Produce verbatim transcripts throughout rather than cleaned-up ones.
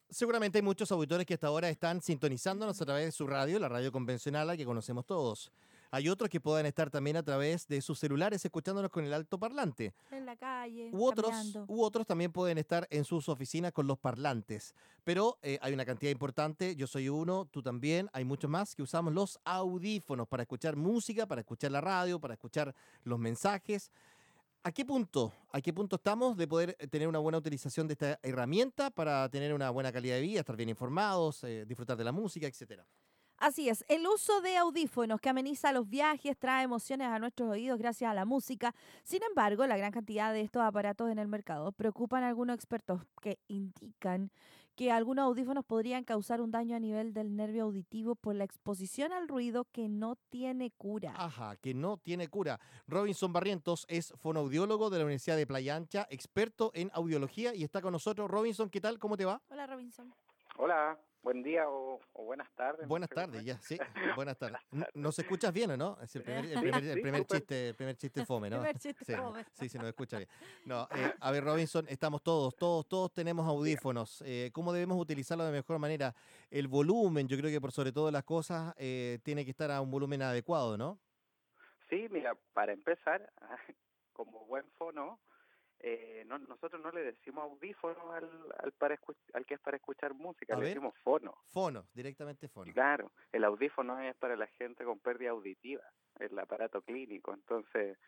Seguramente hay muchos auditores que hasta ahora están sintonizándonos a través de su radio, la radio convencional, la que conocemos todos. Hay otros que puedan estar también a través de sus celulares escuchándonos con el altoparlante. En la calle, U otros, caminando. u otros también pueden estar en sus oficinas con los parlantes. Pero eh, hay una cantidad importante, yo soy uno, tú también, hay muchos más que usamos los audífonos para escuchar música, para escuchar la radio, para escuchar los mensajes. ¿A qué punto? ¿A qué punto estamos de poder eh, tener una buena utilización de esta herramienta para tener una buena calidad de vida, estar bien informados, eh, disfrutar de la música, etcétera? Así es, el uso de audífonos que ameniza los viajes, trae emociones a nuestros oídos gracias a la música. Sin embargo, la gran cantidad de estos aparatos en el mercado preocupan a algunos expertos que indican que algunos audífonos podrían causar un daño a nivel del nervio auditivo por la exposición al ruido que no tiene cura. Ajá, que no tiene cura. Robinson Barrientos es fonoaudiólogo de la Universidad de Playa Ancha, experto en audiología y está con nosotros. Robinson, ¿qué tal? ¿Cómo te va? Hola Robinson. Hola, buen día o, o buenas tardes, no Buenas sé cómo tardes, es. ya, sí, buenas tardes. Buenas N- tardes. ¿Nos escuchas bien o no? Es el primer, el Sí, primer, el sí, primer súper. chiste, el primer chiste fome, ¿no? Primer chiste Sí, fome. sí, sí, nos escucha bien. No, eh, a ver, Robinson, estamos todos, todos, todos tenemos Dígame. audífonos. Eh, ¿cómo debemos utilizarlo de mejor manera? El volumen, yo creo que por sobre todas las cosas, eh, tiene que estar a un volumen adecuado, ¿no? Sí, mira, para empezar, como buen fono, eh, no- nosotros no le decimos audífono al, al, para escu- al que es para escuchar música, A le ver, decimos fono. fono, directamente fono. Claro, el audífono es para la gente con pérdida auditiva, el aparato clínico. Entonces,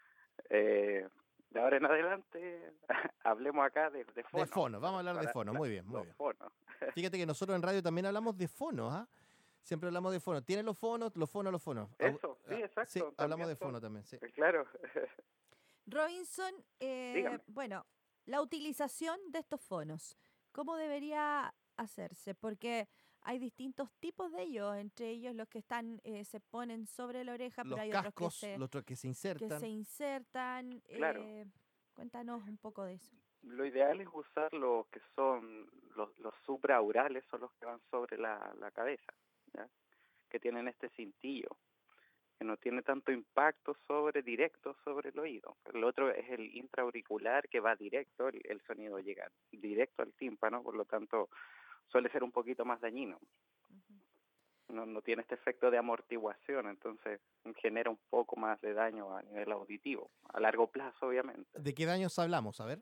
eh, de ahora en adelante, hablemos acá de, de De fono, fono, vamos a para, hablar de para, fono, claro, muy bien, muy los bien. fonos. Fíjate que nosotros en radio también hablamos de fonos, ¿ah? Siempre hablamos de fonos. ¿Tienen los fonos? Los fonos, los fonos. Au- Eso, sí, ah, sí, exacto, hablamos también de fono son, también, sí. eh, claro. Robinson, eh, Dígame. bueno, la utilización de estos fonos, ¿cómo debería hacerse? Porque hay distintos tipos de ellos, entre ellos los que están, eh, se ponen sobre la oreja, pero Los hay otros que cascos, se, los otros que se que se insertan. insertan. Claro, Eh, cuéntanos un poco de eso. lo ideal es usar los que son los, los supraurales, son los que van sobre la, la cabeza, ¿ya? Que tienen este cintillo, que no tiene tanto impacto sobre directo sobre el oído. El otro es el intraauricular, que va directo, el, el sonido llega directo al tímpano, por lo tanto suele ser un poquito más dañino. Ujú. No, no tiene este efecto de amortiguación, entonces genera un poco más de daño a nivel auditivo, a largo plazo, obviamente. ¿De qué daños hablamos? A ver.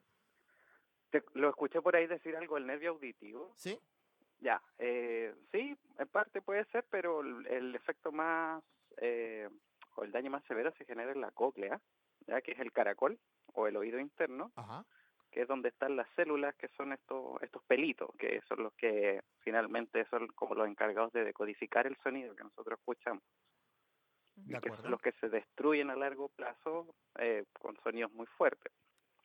Te- lo escuché por ahí decir algo del nervio auditivo. ¿Sí? Ya, eh, sí, en parte puede ser, pero el, el efecto más, eh, o el daño más severo se genera en la cóclea, ya que es el caracol o el oído interno, Ajá. que es donde están las células, que son estos estos pelitos, que son los que finalmente son como los encargados de decodificar el sonido que nosotros escuchamos, De y que son acuerdo. los que se destruyen a largo plazo eh, con sonidos muy fuertes.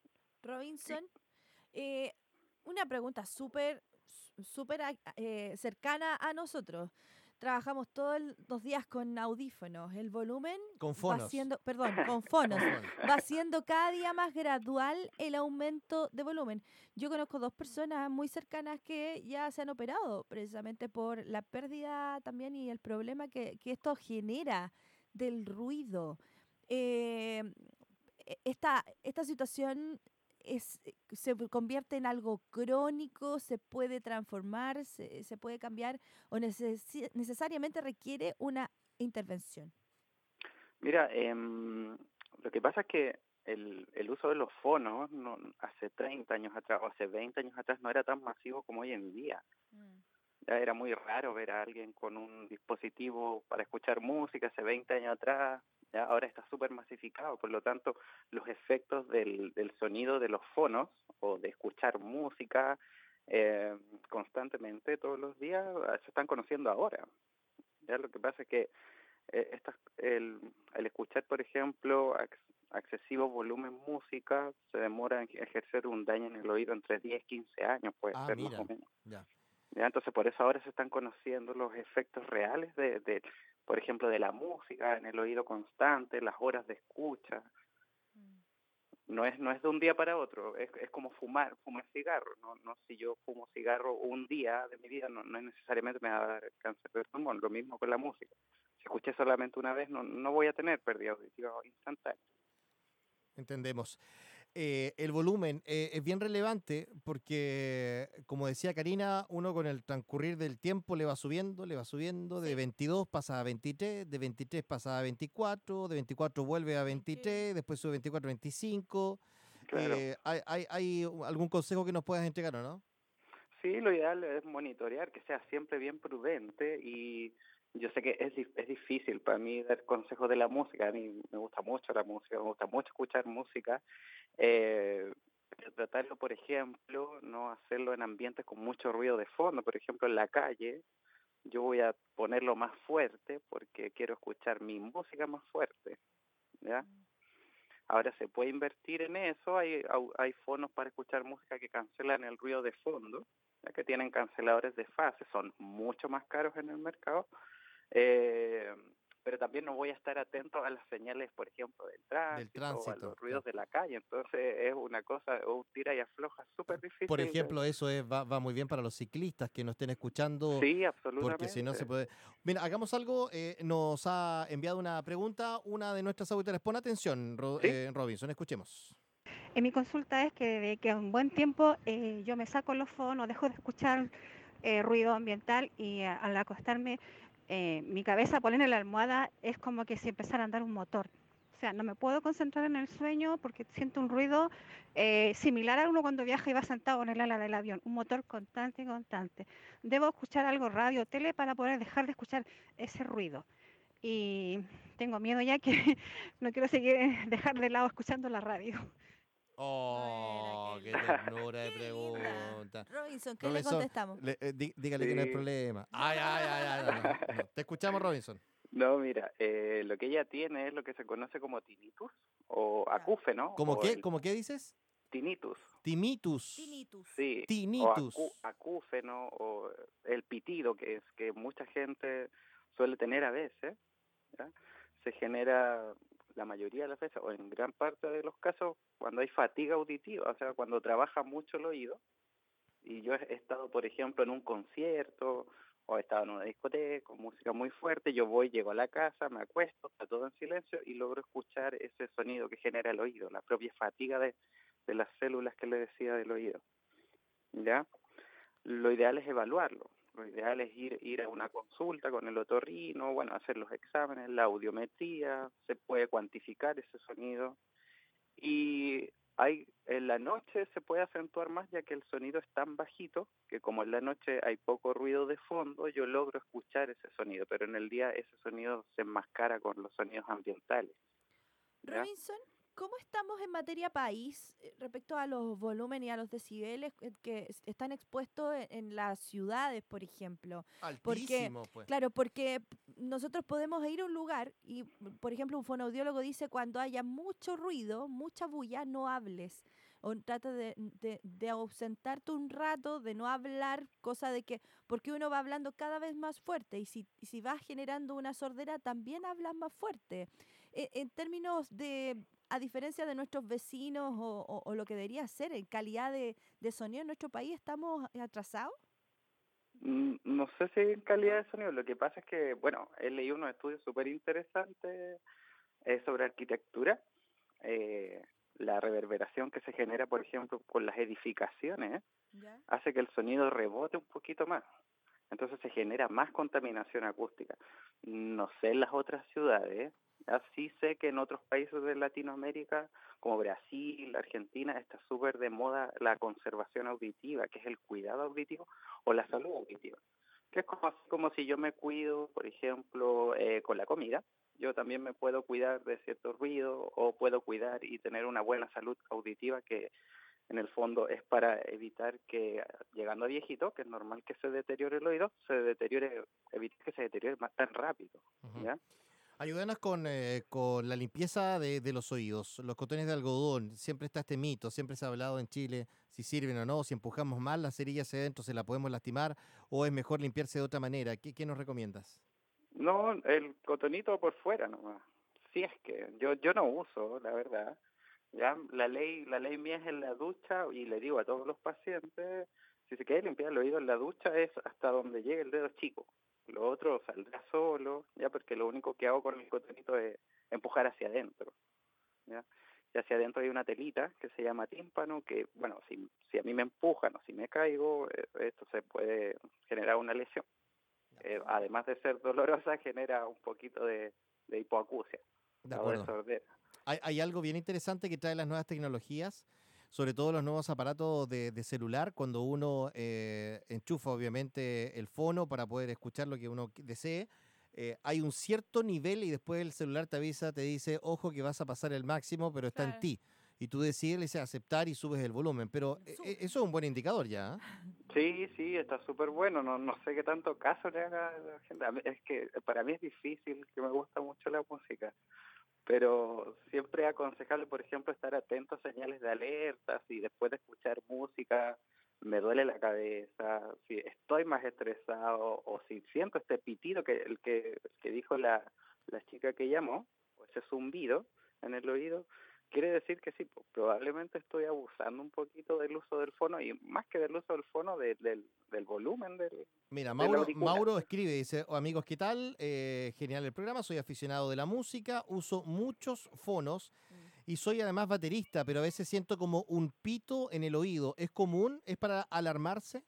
Y, Robinson, eh, una pregunta súper, súper a- eh, cercana a nosotros. Trabajamos todos los días con audífonos. El volumen Con va fonos. siendo, perdón, con Con fonos, fonos. va siendo cada día más gradual el aumento de volumen. Yo conozco dos personas muy cercanas que ya se han operado precisamente por la pérdida también y el problema que, que esto genera del ruido. Eh, e- esta, esta situación es, se convierte en algo crónico, se puede transformar, se, se puede cambiar o necesi- necesariamente requiere una intervención. mira, em, lo que pasa es que el, el uso de los fonos no, hace treinta años atrás o hace veinte años atrás no era tan masivo como hoy en día. Mm. Ya era muy raro ver a alguien con un dispositivo para escuchar música hace veinte años atrás. Ya ahora está súper masificado, por lo tanto los efectos del, del sonido de los fonos o de escuchar música eh, constantemente todos los días eh, se están conociendo ahora. Ya lo que pasa es que eh, estas, el, el escuchar, por ejemplo, ac- excesivo volumen música se demora en ejercer un daño en el oído entre diez y quince años, puede Ah, ser más o mira. menos. Ya. ¿Ya? Entonces, por eso ahora se están conociendo los efectos reales de, de, por ejemplo, de la música en el oído constante, las horas de escucha. Mm. No es no es de un día para otro, es, es como fumar, fumar cigarro. No, no si yo fumo cigarro un día de mi vida, no, no es necesariamente me va a dar cáncer de pulmón. Lo mismo con la música. Si escuché solamente una vez, no, no voy a tener pérdida auditiva instantánea. Entendemos. Eh, el volumen eh, es bien relevante porque, como decía Karina, uno con el transcurrir del tiempo le va subiendo, le va subiendo, de Sí. veintidós pasa a veintitrés, de veintitrés pasa a veinticuatro, de veinticuatro vuelve a veintiuno. veintitrés, después sube veinticuatro a veinticinco. Claro. Eh, ¿hay, hay, hay algún consejo que nos puedas entregar o no? Sí, lo ideal es monitorear, que sea siempre bien prudente y yo sé que es, dif- es difícil para mí dar consejos de la música, a mí me gusta mucho la música, me gusta mucho escuchar música, eh, pero tratarlo, por ejemplo, no hacerlo en ambientes con mucho ruido de fondo, por ejemplo, en la calle, yo voy a ponerlo más fuerte porque quiero escuchar mi música más fuerte, ¿ya? Ahora se puede invertir en eso, hay, au- hay fonos para escuchar música que cancelan el ruido de fondo, ya que tienen canceladores de fase, son mucho más caros en el mercado, eh, pero también no voy a estar atento a las señales, por ejemplo, del Del tránsito o a tránsito, los ruidos claro. de la calle, entonces es una cosa, un tira y afloja súper Por difícil de... ejemplo, eso es, va, va muy bien para los ciclistas que no estén escuchando, Sí, porque si no se absolutamente. puede. Mira, hagamos algo. Eh, nos ha enviado una pregunta una de nuestras auditoras. Pon atención, Ro- Sí, eh, Robinson, escuchemos. En mi consulta es que de que a un buen tiempo eh, yo me saco los fonos, dejo de escuchar eh, ruido ambiental y a- al acostarme eh, mi cabeza poner en la almohada es como que si empezara a andar un motor. O sea, no me puedo concentrar en el sueño porque siento un ruido eh, similar a uno cuando viaja y va sentado en el ala del avión, un motor constante y constante. Debo escuchar algo, radio, tele, para poder dejar de escuchar ese ruido. Y tengo miedo ya que no quiero seguir, dejar de lado escuchando la radio. Buena, Oh, qué qué linda. ternura de Qué linda. pregunta. Robinson, ¿qué le Robinson, contestamos? le- eh, dí- dígale que no hay sí. problema. No, Ay, no, ay, no, ay, ay, no. no, no, no. Te escuchamos, Robinson. No, mira, eh, lo que ella tiene es lo que se conoce como tinnitus o Ya. acúfeno ¿Cómo o qué? el ¿Cómo qué dices? tinnitus. Timitus. Tinnitus. Sí, o acu- Tinitus. acúfeno o el pitido, que es que mucha gente suele tener a veces, ¿ya? Se genera la mayoría de las veces, o en gran parte de los casos, cuando hay fatiga auditiva, o sea, cuando trabaja mucho el oído. Y yo he estado, por ejemplo, en un concierto o he estado en una discoteca con música muy fuerte, yo voy, llego a la casa, me acuesto, está todo en silencio y logro escuchar ese sonido que genera el oído, la propia fatiga de, de las células que le decía del oído. ¿Ya? Lo ideal es evaluarlo. Lo ideal es ir, ir a una consulta con el otorrino, bueno, hacer los exámenes, la audiometría, se puede cuantificar ese sonido. Y hay, en la noche se puede acentuar más ya que el sonido es tan bajito que como en la noche hay poco ruido de fondo, yo logro escuchar ese sonido, pero en el día ese sonido se enmascara con los sonidos ambientales. ¿Ya? Robinson, ¿cómo estamos en materia país eh, respecto a los volúmenes y a los decibeles eh, que es- están expuestos en, en las ciudades, por ejemplo? Porque, Altísimo, pues. claro, porque p- nosotros podemos ir a un lugar y, mm, por ejemplo, un fonoaudiólogo dice cuando haya mucho ruido, mucha bulla, no hables. O trata de, de, de ausentarte un rato, de no hablar, cosa de que, porque uno va hablando cada vez más fuerte y si, y si vas generando una sordera, también hablas más fuerte e- en términos de, a diferencia de nuestros vecinos o, o- o lo que debería ser en calidad de, de sonido en nuestro país, ¿estamos atrasados? Mm, No sé si en calidad de sonido, lo que pasa es que, bueno, he leído unos estudios súper interesantes eh, sobre arquitectura, eh, la reverberación que se genera, por ejemplo, con las edificaciones, ¿Ya? hace que el sonido rebote un poquito más. Entonces se genera más contaminación acústica. No sé en las otras ciudades, así sé que en otros países de Latinoamérica, como Brasil, Argentina, está súper de moda la conservación auditiva, que es el cuidado auditivo o la salud auditiva, que es como, así como si yo me cuido, por ejemplo, eh, con la comida, yo también me puedo cuidar de cierto ruido o puedo cuidar y tener una buena salud auditiva que en el fondo es para evitar que llegando a viejito, que es normal que se deteriore el oído, se deteriore, evitar que se deteriore más tan rápido, Ujú. ¿ya? Ayúdanos con, eh, con la limpieza de, de los oídos, los cotones de algodón. Siempre está este mito, siempre se ha hablado en Chile si sirven o no, si empujamos mal la cerilla hacia adentro se la podemos lastimar o es mejor limpiarse de otra manera. ¿Qué, qué nos recomiendas? No, el cotonito por fuera nomás. Si es que yo yo no uso, la verdad. Ya la ley la ley mía es en la ducha y le digo a todos los pacientes, si se quiere limpiar el oído en la ducha es hasta donde llegue el dedo chico. Lo otro saldrá solo, ya porque lo único que hago con el cotonito es empujar hacia adentro, ¿ya? y hacia adentro hay una telita que se llama tímpano, que, bueno, si, si a mí me empujan o si me caigo, eh, esto se puede generar una lesión. Eh, además de ser dolorosa, genera un poquito de, de hipoacusia, De o acuerdo. de sordera. Hay, hay algo bien interesante que trae las nuevas tecnologías, sobre todo los nuevos aparatos de, de celular, cuando uno eh, enchufa obviamente el fono para poder escuchar lo que uno qui- desee. Eh, hay un cierto nivel y después el celular te avisa, te dice, ojo que vas a pasar el máximo, pero está en Claro. ti. Y tú decides le dices, aceptar y subes el volumen. Pero eh, Sube. eh, eso es un buen indicador ya. ¿eh? Sí, sí, está súper bueno. No, no sé qué tanto caso le haga a la gente. A mí- Es que para mí es difícil, que me gusta mucho la música, pero siempre es aconsejable, por ejemplo, estar atento a señales de alerta. Si después de escuchar música me duele la cabeza, si estoy más estresado o si siento este pitido que el que, el que dijo la, la chica que llamó, o ese zumbido en el oído, quiere decir que sí, pues, probablemente estoy abusando un poquito del uso del fono y más que del uso del fono, de- del, del volumen del, Mira, del Mauro, auricular. Mauro escribe, dice, "Oh, amigos, ¿qué tal? Eh, genial el programa, soy aficionado de la música, uso muchos fonos Mm. y soy además baterista, pero a veces siento como un pito en el oído. ¿Es común? ¿Es para alarmarse?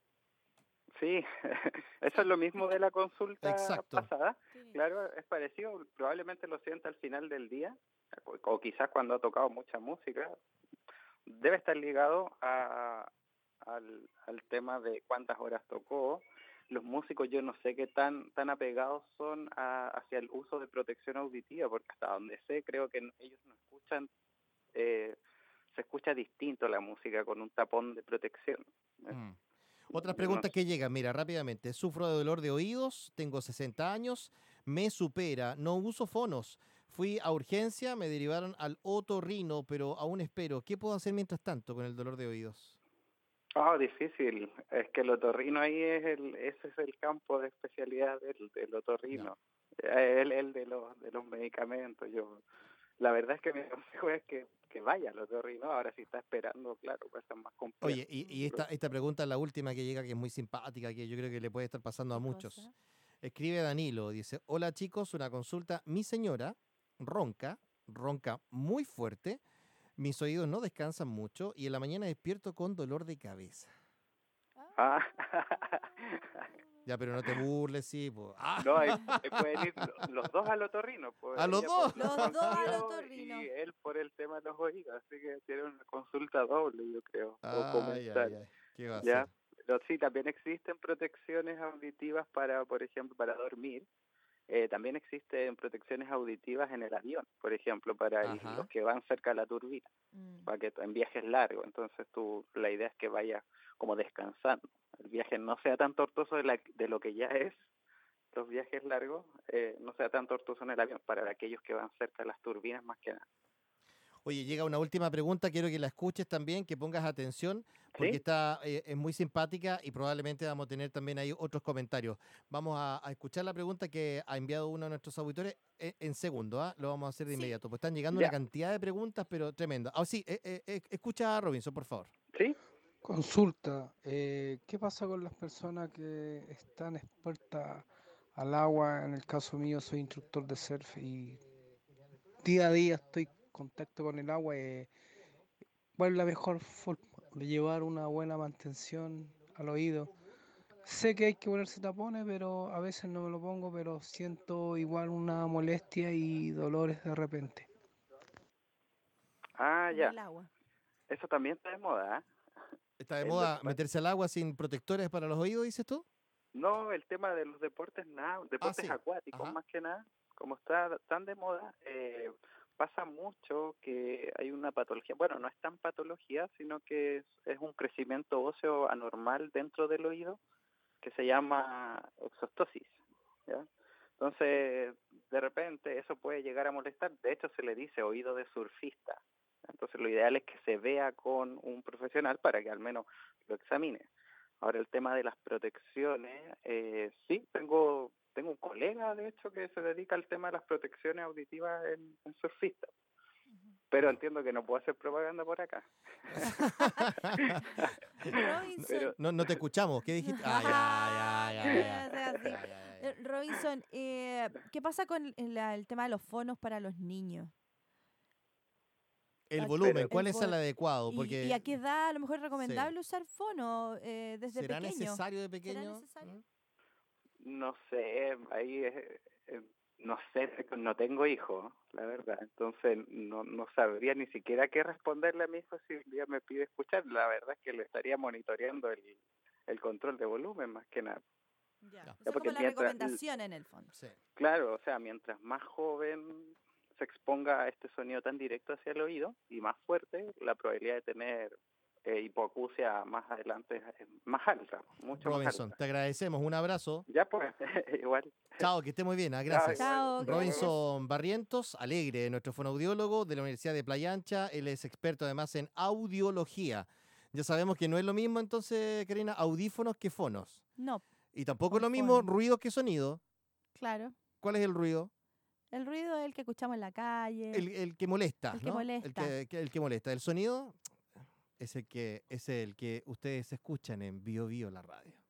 Sí, eso es lo mismo de la consulta Exacto. pasada. Sí. Claro, es parecido, probablemente lo sienta al final del día, o, o quizás cuando ha tocado mucha música. Debe estar ligado a, al, al tema de cuántas horas tocó. Los músicos yo no sé qué tan tan apegados son a, hacia el uso de protección auditiva, porque hasta donde sé creo que ellos no escuchan, eh, se escucha distinto la música con un tapón de protección. Mm. Otras Yo no preguntas que llegan, mira, rápidamente. Sufro de dolor de oídos, tengo sesenta años, me supera, no uso fonos. Fui a urgencia, me derivaron al otorrino, pero aún espero. ¿Qué puedo hacer mientras tanto con el dolor de oídos? Ah, difícil. Es que el otorrino ahí es el, ese es el campo de especialidad del, del Ya. otorrino. Eh, El, el de los de los medicamentos. Yo, la verdad es que mi consejo es que, que vaya al otorrino. Ahora si está esperando, claro, pues es más complejo. Oye, y, y esta, esta pregunta es la última que llega, que es muy simpática, que yo creo que le puede estar pasando a ¿Qué muchos. cosa? Escribe Danilo, dice, hola chicos, una consulta. Mi señora ronca, ronca muy fuerte, mis oídos no descansan mucho y en la mañana despierto con dolor de cabeza. Ah. Ya, pero no te burles, sí. po. Ah, No, ahí, ahí pueden ir lo- los dos al otorrino, pues ¿a los ella dos? por los Los dos al ronquidos otorrino. y él por el tema de los oídos, así que tiene una consulta doble, yo creo, o Ay, comensal. ay, ay. ¿Qué va a Ya, hacer? pero sí, también existen protecciones auditivas para, por ejemplo, para dormir. Eh, también existen protecciones auditivas en el avión, por ejemplo, para el- Ajá. los que van cerca de la turbina, Mm. para que en viajes largos. Entonces, tú, la idea es que vayas como descansando. El viaje no sea tan tortuoso de, la- de lo que ya es, los viajes largos, eh, no sea tan tortuoso en el avión, para aquellos que van cerca de las turbinas más que nada. Oye, llega una última pregunta, quiero que la escuches también, que pongas atención, porque ¿Sí? está, eh, es muy simpática y probablemente vamos a tener también ahí otros comentarios. Vamos a, a escuchar la pregunta que ha enviado uno de nuestros auditores en, en segundo, ¿ah? Lo vamos a hacer de Sí. inmediato, pues están llegando una Ya. cantidad de preguntas, pero tremenda. Ah, sí, eh, eh, eh, escucha a Robinson, por favor. ¿Sí? Consulta, eh, ¿qué pasa con las personas que están expuestas al agua? En el caso mío soy instructor de surf y día a día estoy en contacto con el agua. eh, ¿Cuál es la mejor forma de llevar una buena mantención al oído? Sé que hay que ponerse tapones, pero a veces no me lo pongo, pero siento igual una molestia y dolores de repente. Ah, Con ya. el agua. Eso también está de moda, ¿eh? ¿Está de Eh, lo moda que pasa- meterse al agua sin protectores para los oídos, dices tú? No, el tema de los deportes, nada, deportes sí. acuáticos Ajá. más que nada, como está tan de moda, eh, pasa mucho que hay una patología, bueno, no es tan patología, sino que es, es un crecimiento óseo anormal dentro del oído que se llama exostosis, ¿ya? Entonces, de repente eso puede llegar a molestar, de hecho se le dice oído de surfista, entonces lo ideal es que se vea con un profesional para que al menos lo examine. Ahora el tema de las protecciones, eh, sí, tengo tengo un colega, de hecho, que se dedica al tema de las protecciones auditivas en, en surfista, pero entiendo que no puedo hacer propaganda por acá. Robinson. Pero no, no te escuchamos, ¿qué dijiste? Ah, ya, ya, ya, ya, No sea así. ya, ya, ya, ya. Eh, Robinson, eh, ¿qué pasa con el, la- el tema de los fonos para los niños? El a- volumen, Pero- ¿cuál el es el vol- adecuado? y, Porque y a qué edad a lo mejor es recomendable usar fono eh, desde ¿será pequeño? necesario de pequeño? necesario? ¿Mm? No sé, ahí es, eh, no sé, no tengo hijos, la verdad, entonces no, no sabría ni siquiera qué responderle a mi hijo si un día me pide escuchar. La verdad es que le estaría monitoreando el, el control de volumen más que nada. Ya. Ya. O sea, porque como la mientras- recomendación en el fondo. Sí. Claro, o sea, mientras más joven se exponga a este sonido tan directo hacia el oído y más fuerte, la probabilidad de tener eh, hipoacusia más adelante es más alta, mucho más Robinson, alta. te agradecemos. Un abrazo. Ya pues, igual. Chao, que esté muy bien. ah, Ya, Gracias. igual. Chao, gracias. Robinson Barrientos, Alegre, nuestro fonoaudiólogo de la Universidad de Playa Ancha. Él es experto además en audiología. Ya sabemos que no es lo mismo entonces, Karina, audífonos que fonos. No, Y tampoco es Un lo mismo fono. ruido que sonido. claro. ¿Cuál es el ruido? El ruido es el que escuchamos en la calle. El, el que molesta. El que ¿no? molesta. El que, que- el que molesta. El sonido es el que, es el que ustedes escuchan en Bio Bio la radio.